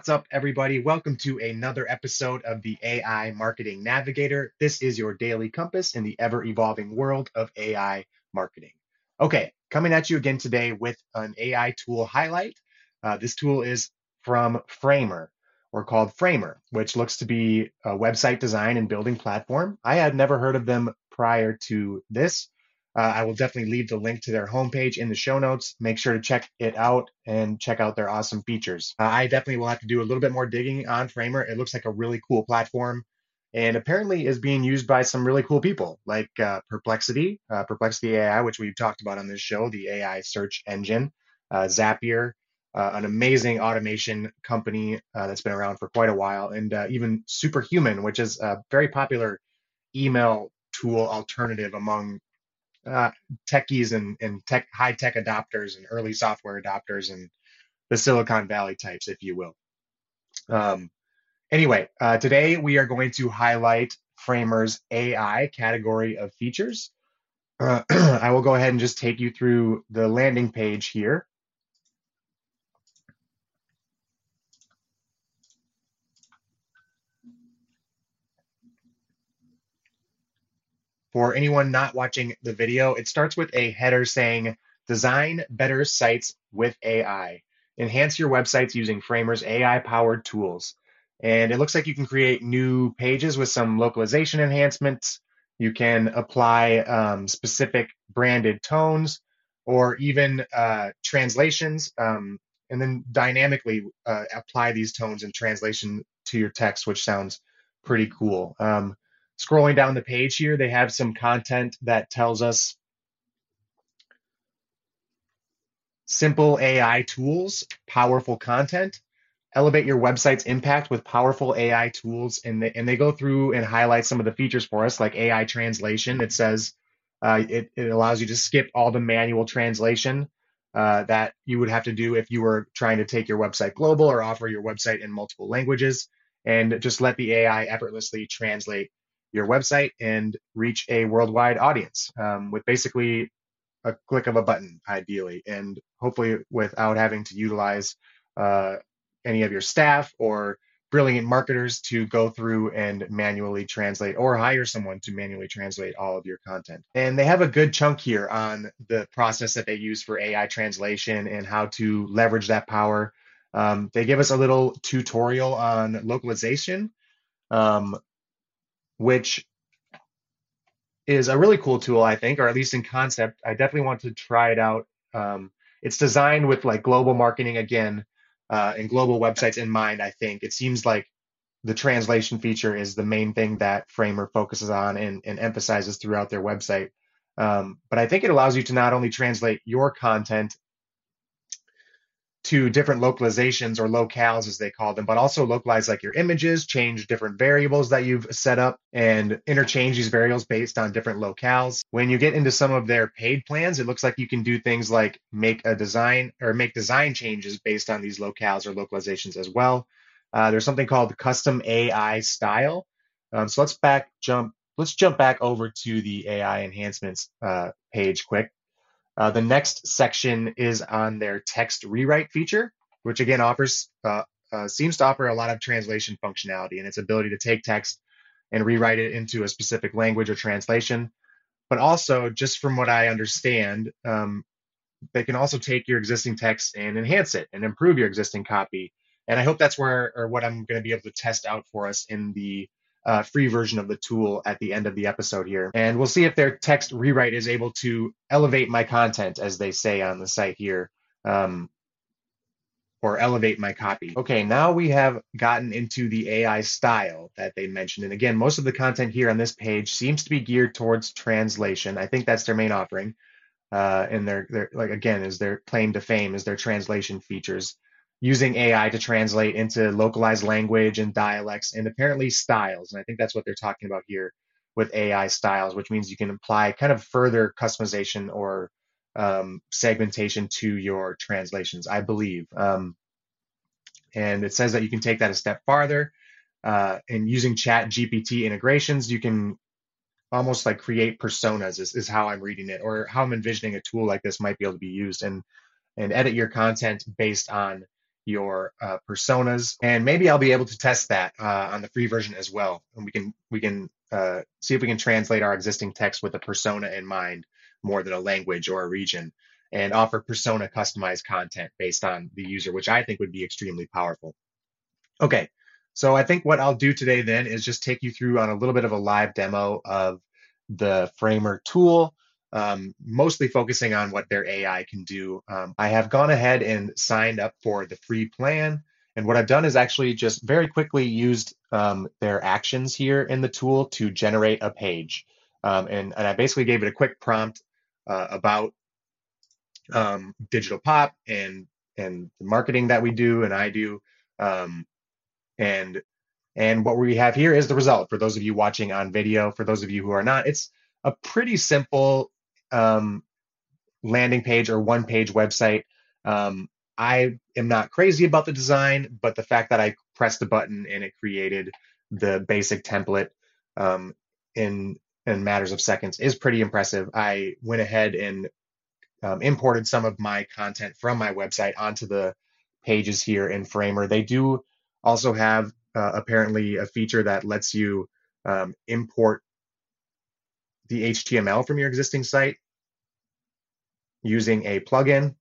What's up, everybody? Welcome to another episode of the AI Marketing Navigator. This is your daily compass in the ever evolving world of AI marketing. Okay, coming at you again today with an AI tool highlight. This tool is from Framer, or called Framer, which looks to be a website design and building platform. I had never heard of them prior to this. I will definitely leave the link to their homepage in the show notes. Make sure to check it out and check out their awesome features. I definitely will have to do a little bit more digging on Framer. It looks like a really cool platform and apparently is being used by some really cool people like Perplexity, Perplexity AI, which we've talked about on this show, the AI search engine, Zapier, an amazing automation company that's been around for quite a while, and even Superhuman, which is a very popular email tool alternative among uh, techies and high tech adopters and early software adopters and the Silicon Valley types, if you will. Um, anyway, today we are going to highlight Framer's AI category of features. I will go ahead and just take you through the landing page here. For anyone not watching the video, it starts with a header saying, Design better sites with AI. Enhance your websites using Framer's AI-powered tools. And it looks like you can create new pages with some localization enhancements. You can apply specific branded tones or even translations, and then dynamically apply these tones and translation to your text, which sounds pretty cool. Scrolling down the page here, they have some content that tells us simple AI tools, powerful content, elevate your website's impact with powerful AI tools. And they go through and highlight some of the features for us, like AI translation. It says it allows you to skip all the manual translation that you would have to do if you were trying to take your website global or offer your website in multiple languages, and just let the AI effortlessly translate your website and reach a worldwide audience with basically a click of a button, ideally, and hopefully without having to utilize uh, any of your staff or brilliant marketers to go through and manually translate, or hire someone to manually translate all of your content. And they have a good chunk here on the process that they use for AI translation and how to leverage that power. They give us a little tutorial on localization, um, which is a really cool tool, I think, or at least in concept. I definitely want to try it out. It's designed with like global marketing again, and global websites in mind. I think it seems like the translation feature is the main thing that Framer focuses on and emphasizes throughout their website. But I think it allows you to not only translate your content to different localizations or locales as they call them, but also localize like your images, change different variables that you've set up and interchange these variables based on different locales. When you get into some of their paid plans, it looks like you can do things like make a design or make design changes based on these locales or localizations as well. There's something called custom AI style. So let's jump back over to the AI enhancements page quick. The next section is on their text rewrite feature, which again seems to offer a lot of translation functionality and its ability to take text and rewrite it into a specific language or translation. But also, just from what I understand, they can also take your existing text and enhance it and improve your existing copy. And I hope that's what I'm going to be able to test out for us in the free version of the tool at the end of the episode here. And we'll see if their text rewrite is able to elevate my content, as they say on the site here, or elevate my copy. Okay, now we have gotten into the AI style that they mentioned. And again, most of the content here on this page seems to be geared towards translation. I think that's their main offering. And their like again is their claim to fame is their translation features, using AI to translate into localized language and dialects and apparently styles. And I think that's what they're talking about here with AI styles, which means you can apply kind of further customization or segmentation to your translations, I believe. And it says that you can take that a step farther. And using Chat GPT integrations, you can almost like create personas is how I'm reading it, or how I'm envisioning a tool like this might be able to be used, and edit your content based on your personas, and maybe I'll be able to test that on the free version as well. And we can see if we can translate our existing text with a persona in mind more than a language or a region, and offer persona customized content based on the user, which I think would be extremely powerful. Okay, so I think what I'll do today then is just take you through on a little bit of a live demo of the Framer tool, mostly focusing on what their AI can do. I have gone ahead and signed up for the free plan. And what I've done is actually just very quickly used their actions here in the tool to generate a page. And I basically gave it a quick prompt about Digital Pop and the marketing that we do and I do. Um, and and what we have here is the result for those of you watching on video. For those of you who are not, it's a pretty simple um, landing page or one page website. I am not crazy about the design, but the fact that I pressed a button and it created the basic template um, in matters of seconds is pretty impressive. I went ahead and imported some of my content from my website onto the pages here in Framer. They do also have apparently a feature that lets you import the HTML from your existing site using a plugin.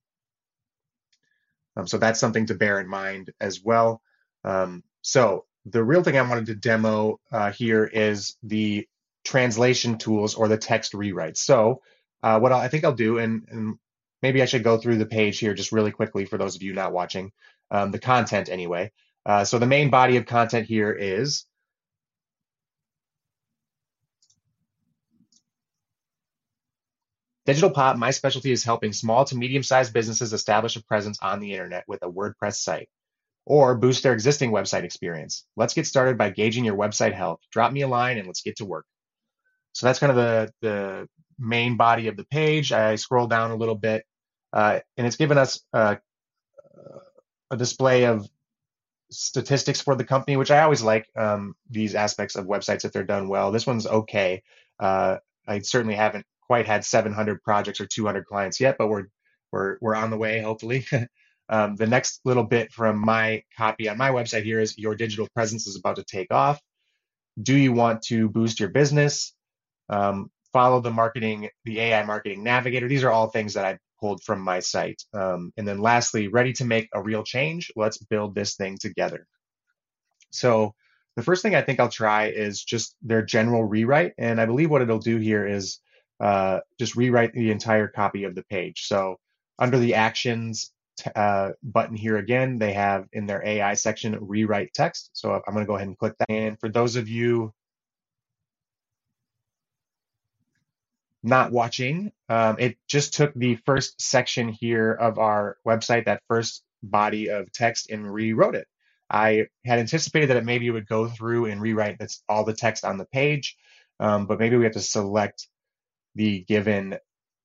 So that's something to bear in mind as well. So the real thing I wanted to demo here is the translation tools or the text rewrites. So what I think I'll do, and maybe I should go through the page here just really quickly for those of you not watching, the content anyway. So the main body of content here is Digital Pop. My specialty is helping small to medium-sized businesses establish a presence on the internet with a WordPress site or boost their existing website experience. Let's get started by gauging your website health. Drop me a line and let's get to work. So that's kind of the main body of the page. I scroll down a little bit, and it's given us a display of statistics for the company, which I always like these aspects of websites if they're done well. This one's okay. I certainly haven't quite had 700 projects or 200 clients yet, but we're on the way, hopefully. The next little bit from my copy on my website here is your digital presence is about to take off. Do you want to boost your business? Follow the AI marketing navigator. These are all things that I pulled from my site. And then lastly, ready to make a real change? Let's build this thing together. So the first thing I think I'll try is just their general rewrite. And I believe what it'll do here is just rewrite the entire copy of the page. So under the actions button here again, they have in their AI section, rewrite text. So I'm going to go ahead and click that. And for those of you not watching, it just took the first section here of our website, that first body of text, and rewrote it. I had anticipated that maybe it would go through and rewrite all the text on the page, but maybe we have to select the given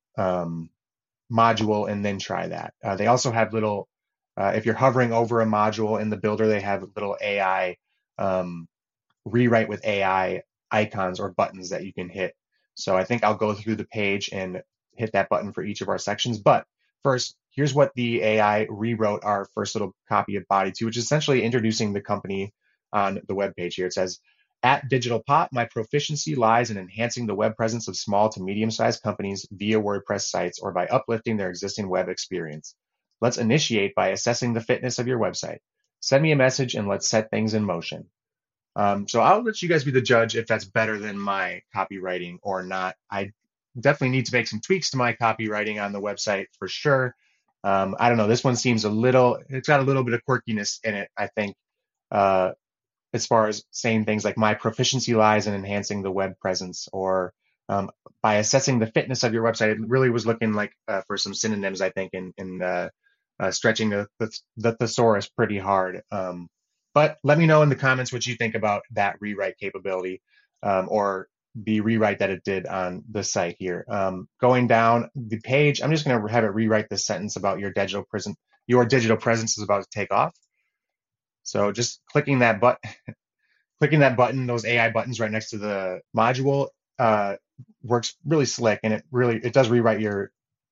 module and then try that. They also have little, if you're hovering over a module in the builder, they have little AI rewrite with AI icons or buttons that you can hit. So I think I'll go through the page and hit that button for each of our sections. But first, here's what the AI rewrote our first little copy of body to, which is essentially introducing the company on the web page here. It says, at Digital Pop, my proficiency lies in enhancing the web presence of small to medium-sized companies via WordPress sites or by uplifting their existing web experience. Let's initiate by assessing the fitness of your website. Send me a message and let's set things in motion. So I'll let you guys be the judge if that's better than my copywriting or not. I definitely need to make some tweaks to my copywriting on the website for sure. I don't know. This one seems it's got a little bit of quirkiness in it, I think, as far as saying things like my proficiency lies in enhancing the web presence or by assessing the fitness of your website. It really was looking like for some synonyms, I think, and stretching the thesaurus pretty hard. But let me know in the comments what you think about that rewrite capability or the rewrite that it did on the site here. Going down the page, I'm just going to have it rewrite this sentence about your digital presence is about to take off. So just clicking that button, those AI buttons right next to the module works really slick, and it does rewrite your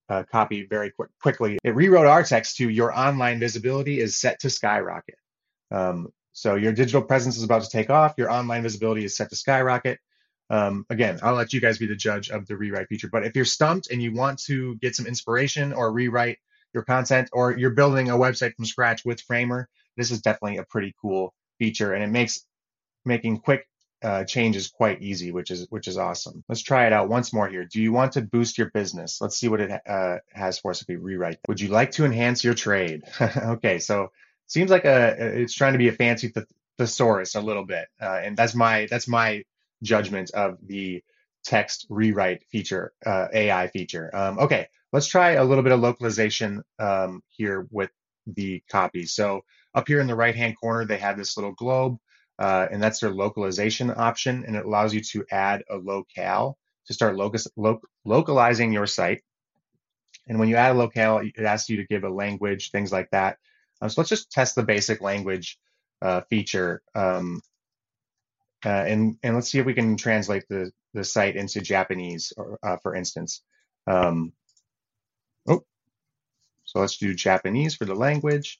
copy very quickly. It rewrote our text to your online visibility is set to skyrocket. So your digital presence is about to take off. Your online visibility is set to skyrocket. Again, I'll let you guys be the judge of the rewrite feature. But if you're stumped and you want to get some inspiration or rewrite your content, or you're building a website from scratch with Framer, this is definitely a pretty cool feature, and it makes making quick changes quite easy, which is awesome. Let's try it out once more here. Do you want to boost your business? Let's see what it has for us if we rewrite. Would you like to enhance your trade? Okay, so seems like it's trying to be a fancy thesaurus a little bit, and that's my judgment of the text rewrite feature, AI feature. Okay, let's try a little bit of localization here with the copy. So up here in the right-hand corner, they have this little globe, and that's their localization option, and it allows you to add a locale to start localizing your site. And when you add a locale, it asks you to give a language, things like that. So let's just test the basic language feature, and let's see if we can translate the site into Japanese, for instance. So let's do Japanese for the language,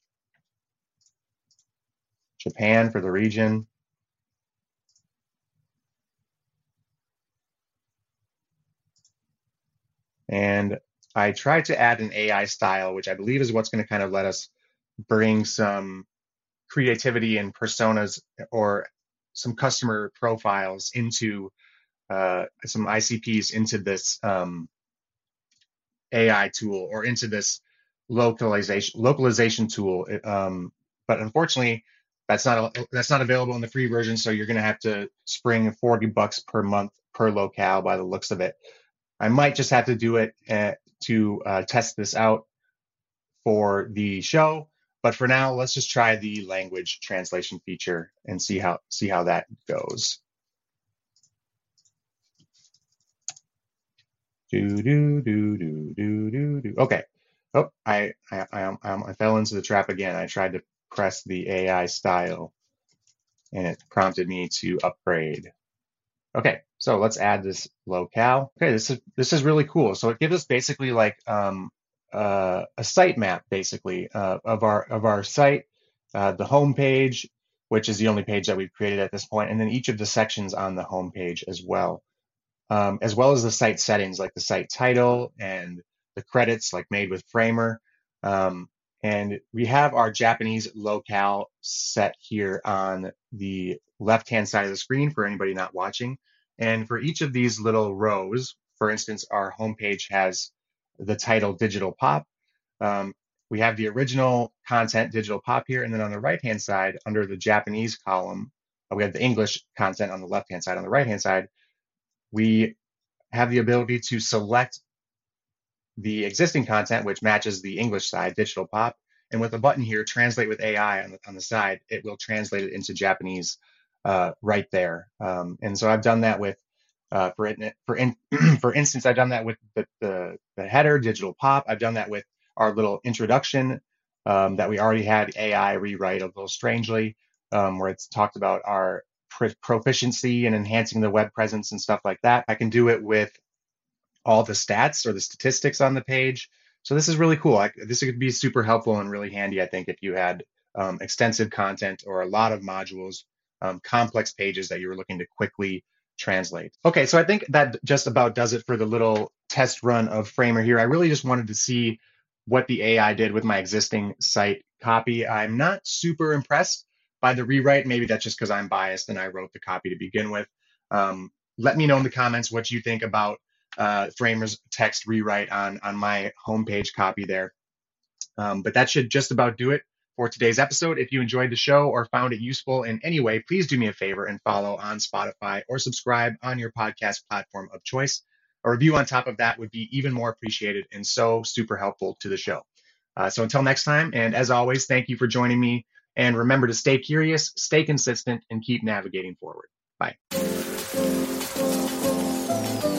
Japan for the region. And I tried to add an AI style, which I believe is what's going to kind of let us bring some creativity and personas or some customer profiles into some ICPs into this AI tool or into this localization tool. But unfortunately, that's not available in the free version. So you're going to have to spring $40 per month per locale by the looks of it. I might just have to do it to test this out for the show. But for now, let's just try the language translation feature and see how that goes. Okay. Oh, I fell into the trap again. I tried to press the AI style, and it prompted me to upgrade. Okay, so let's add this locale. Okay, this is really cool. So it gives us basically like a site map, basically, of our site, the home page, which is the only page that we've created at this point, and then each of the sections on the home page as well as the site settings, like the site title and the credits, like made with Framer. And we have our Japanese locale set here on the left-hand side of the screen for anybody not watching. And for each of these little rows, for instance, our homepage has the title Digital Pop. We have the original content Digital Pop here. And then on the right-hand side, under the Japanese column, we have the English content on the left-hand side. On the right-hand side, we have the ability to select the existing content, which matches the English side, Digital Pop. And with a button here, Translate with AI on the side, it will translate it into Japanese right there. And so I've done that with, for instance, I've done that with the header, Digital Pop. I've done that with our little introduction that we already had AI rewrite a little strangely, where it's talked about our proficiency and enhancing the web presence and stuff like that. I can do it with all the stats or the statistics on the page. So this is really cool. This could be super helpful and really handy, I think, if you had extensive content or a lot of modules, complex pages that you were looking to quickly translate. Okay, so I think that just about does it for the little test run of Framer here. I really just wanted to see what the AI did with my existing site copy. I'm not super impressed by the rewrite. Maybe that's just because I'm biased and I wrote the copy to begin with. Let me know in the comments what you think about Framer's text rewrite on my homepage copy there. But that should just about do it for today's episode. If you enjoyed the show or found it useful in any way, please do me a favor and follow on Spotify or subscribe on your podcast platform of choice. A review on top of that would be even more appreciated and so super helpful to the show. So until next time, and as always, thank you for joining me. And remember to stay curious, stay consistent, and keep navigating forward. Bye.